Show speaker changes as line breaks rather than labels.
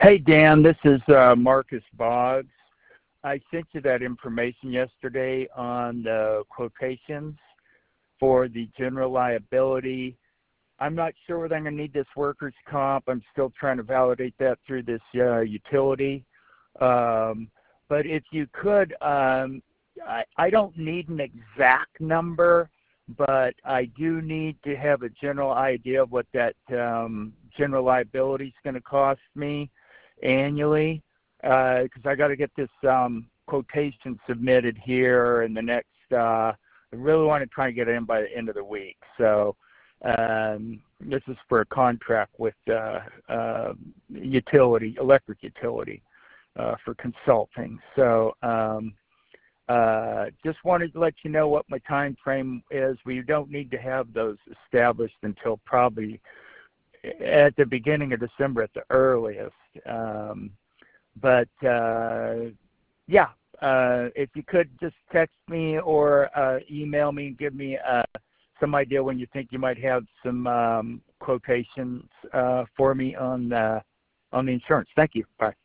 Hey, Dan, this is Marcus Boggs. I sent you that information yesterday on the quotations for the general liability. I'm not sure whether I'm going to need this workers' comp. I'm still trying to validate that through this utility. But if you could, I don't need an exact number, but I do need to have a general idea of what that general liability is going to cost me annually, because I got to get this quotation submitted here in the next, I really want to try and get it in by the end of the week. So this is for a contract with utility, electric utility, for consulting. So just wanted to let you know what my time frame is. We don't need to have those established until probably at the beginning of December at the earliest. Yeah, if you could just text me or email me and give me some idea when you think you might have some quotations for me on the insurance. Thank you. Bye.